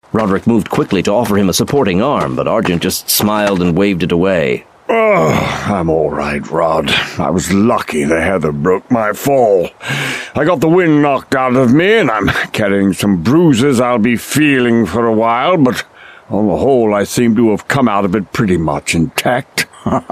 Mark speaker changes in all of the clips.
Speaker 1: Roderick moved quickly to offer him a supporting arm, but Argent just smiled and waved it away.
Speaker 2: Oh, I'm all right, Rod. I was lucky the heather broke my fall. I got the wind knocked out of me, and I'm carrying some bruises I'll be feeling for a while, but on the whole I seem to have come out of it pretty much intact.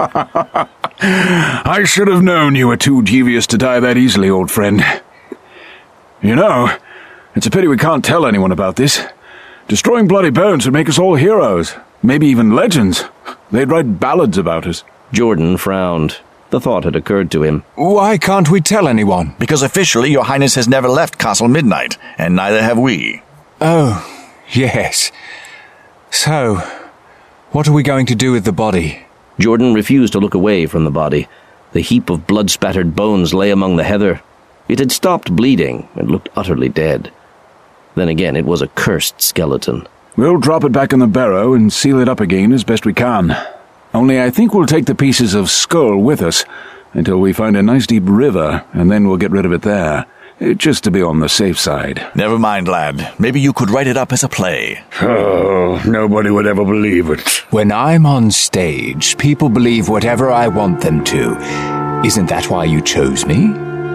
Speaker 3: I should have known you were too devious to die that easily, old friend. You know, it's a pity we can't tell anyone about this. Destroying Bloody Bones would make us all heroes, maybe even legends. They'd write ballads about us.
Speaker 1: Jordan frowned. The thought had occurred to him.
Speaker 4: Why can't we tell anyone?
Speaker 5: Because officially your highness has never left Castle Midnight, and neither have we.
Speaker 4: Oh, yes. So, what are we going to do with the body?
Speaker 1: Jordan refused to look away from the body. The heap of blood-spattered bones lay among the heather. It had stopped bleeding and looked utterly dead. Then again, it was a cursed skeleton.
Speaker 3: We'll drop it back in the barrow and seal it up again as best we can. Only I think we'll take the pieces of skull with us until we find a nice deep river, and then we'll get rid of it there, just to be on the safe side.
Speaker 5: Never mind, lad. Maybe you could write it up as a play.
Speaker 2: Oh, nobody would ever believe it.
Speaker 4: When I'm on stage, people believe whatever I want them to. Isn't that why you chose me?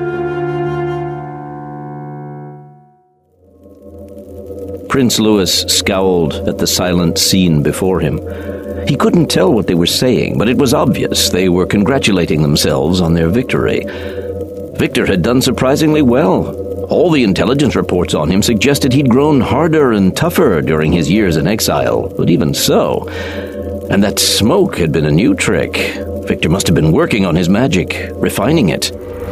Speaker 1: Prince Louis scowled at the silent scene before him. He couldn't tell what they were saying, but it was obvious they were congratulating themselves on their victory. Victor had done surprisingly well. All the intelligence reports on him suggested he'd grown harder and tougher during his years in exile, but even so. And that smoke had been a new trick. Victor must have been working on his magic, refining it.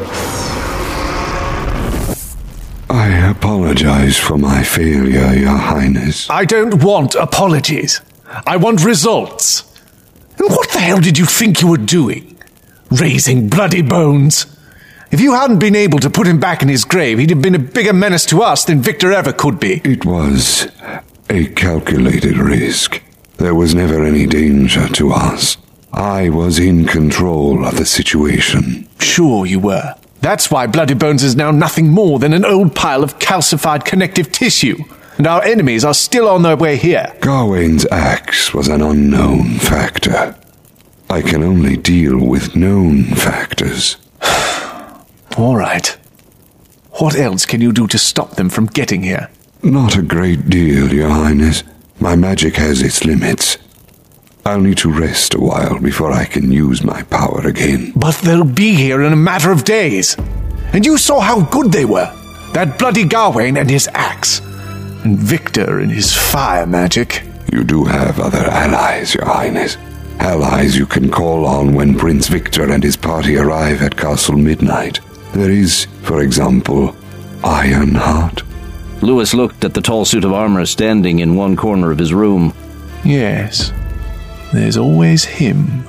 Speaker 6: I apologize for my failure, Your Highness.
Speaker 7: I don't want apologies. I want results. And what the hell did you think you were doing? Raising Bloody Bones? If you hadn't been able to put him back in his grave, he'd have been a bigger menace to us than Victor ever could be.
Speaker 6: It was a calculated risk. There was never any danger to us. I was in control of the situation.
Speaker 7: Sure you were. That's why Bloody Bones is now nothing more than an old pile of calcified connective tissue, and our enemies are still on their way here.
Speaker 6: Gawain's axe was an unknown factor. I can only deal with known factors.
Speaker 7: All right. What else can you do to stop them from getting here?
Speaker 6: Not a great deal, Your Highness. My magic has its limits. I'll need to rest a while before I can use my power again.
Speaker 7: But they'll be here in a matter of days. And you saw how good they were. That bloody Gawain and his axe. And Victor and his fire magic.
Speaker 6: You do have other allies, Your Highness. Allies you can call on when Prince Victor and his party arrive at Castle Midnight. There is, for example, Ironheart.
Speaker 1: Louis looked at the tall suit of armor standing in one corner of his room.
Speaker 7: Yes. There's always him.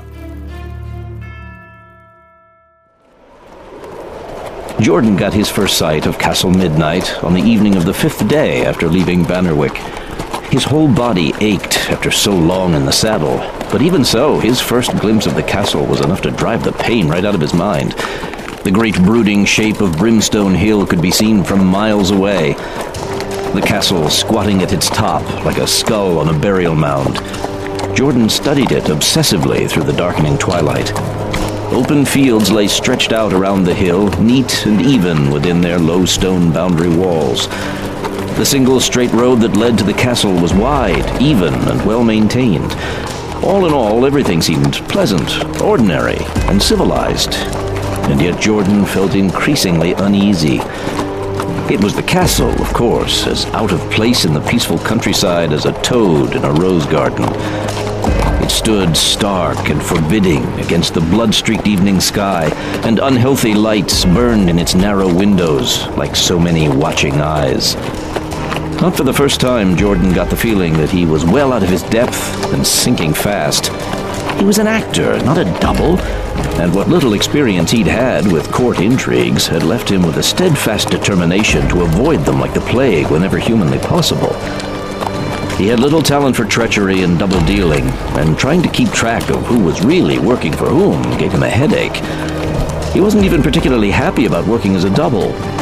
Speaker 1: Jordan got his first sight of Castle Midnight on the evening of the 5th day after leaving Bannerwick. His whole body ached after so long in the saddle, but even so, his first glimpse of the castle was enough to drive the pain right out of his mind. The great brooding shape of Brimstone Hill could be seen from miles away. The castle squatting at its top like a skull on a burial mound. Jordan studied it obsessively through the darkening twilight. Open fields lay stretched out around the hill, neat and even within their low stone boundary walls. The single straight road that led to the castle was wide, even, and well-maintained. All in all, everything seemed pleasant, ordinary, and civilized. And yet Jordan felt increasingly uneasy. It was the castle, of course, as out of place in the peaceful countryside as a toad in a rose garden. It stood stark and forbidding against the blood-streaked evening sky, and unhealthy lights burned in its narrow windows like so many watching eyes. Not for the first time, Jordan got the feeling that he was well out of his depth and sinking fast. He was an actor, not a double, and what little experience he'd had with court intrigues had left him with a steadfast determination to avoid them like the plague whenever humanly possible. He had little talent for treachery and double-dealing, and trying to keep track of who was really working for whom gave him a headache. He wasn't even particularly happy about working as a double.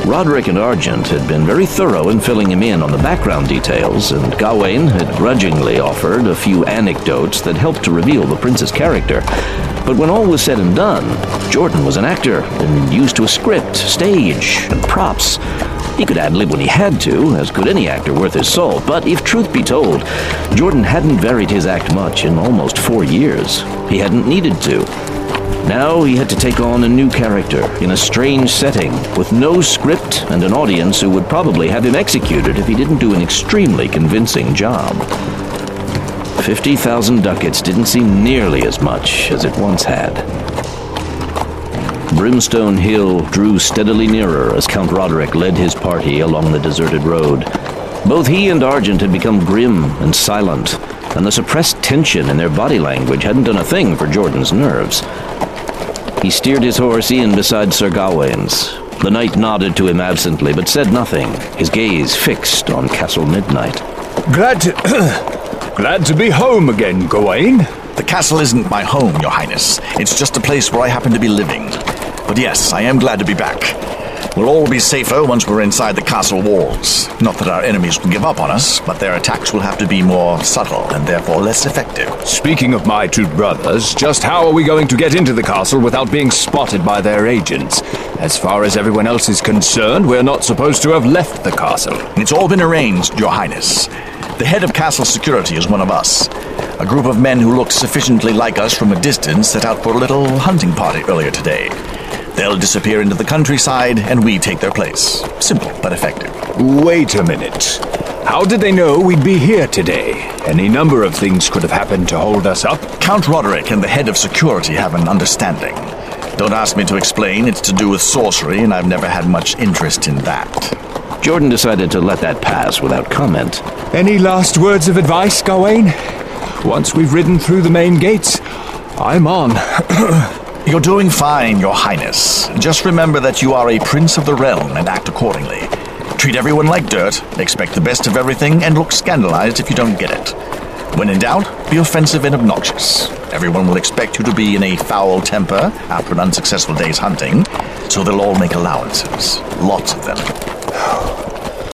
Speaker 1: Roderick and Argent had been very thorough in filling him in on the background details, and Gawain had grudgingly offered a few anecdotes that helped to reveal the prince's character. But when all was said and done, Jordan was an actor and used to a script, stage, and props. He could ad-lib when he had to, as could any actor worth his salt, but if truth be told, Jordan hadn't varied his act much in almost 4 years. He hadn't needed to. Now he had to take on a new character in a strange setting, with no script and an audience who would probably have him executed if he didn't do an extremely convincing job. 50,000 ducats didn't seem nearly as much as it once had. Brimstone Hill drew steadily nearer as Count Roderick led his party along the deserted road. Both he and Argent had become grim and silent, and the suppressed tension in their body language hadn't done a thing for Jordan's nerves. He steered his horse in beside Sir Gawain's. The knight nodded to him absently, but said nothing, his gaze fixed on Castle Midnight.
Speaker 4: Glad to be home again, Gawain.
Speaker 5: The castle isn't my home, Your Highness. It's just a place where I happen to be living. But yes, I am glad to be back. We'll all be safer once we're inside the castle walls. Not that our enemies will give up on us, but their attacks will have to be more subtle and therefore less effective.
Speaker 4: Speaking of my two brothers, just how are we going to get into the castle without being spotted by their agents? As far as everyone else is concerned, we're not supposed to have left the castle.
Speaker 5: It's all been arranged, Your Highness. The head of castle security is one of us. A group of men who look sufficiently like us from a distance set out for a little hunting party earlier today. They'll disappear into the countryside, and we take their place. Simple, but effective.
Speaker 4: Wait a minute. How did they know we'd be here today? Any number of things could have happened to hold us up.
Speaker 5: Count Roderick and the head of security have an understanding. Don't ask me to explain, it's to do with sorcery, and I've never had much interest in that.
Speaker 1: Jordan decided to let that pass without comment.
Speaker 4: Any last words of advice, Gawain? Once we've ridden through the main gates, I'm on.
Speaker 5: You're doing fine, Your Highness. Just remember that you are a prince of the realm and act accordingly. Treat everyone like dirt, expect the best of everything, and look scandalized if you don't get it. When in doubt, be offensive and obnoxious. Everyone will expect you to be in a foul temper after an unsuccessful day's hunting, so they'll all make allowances. Lots of them.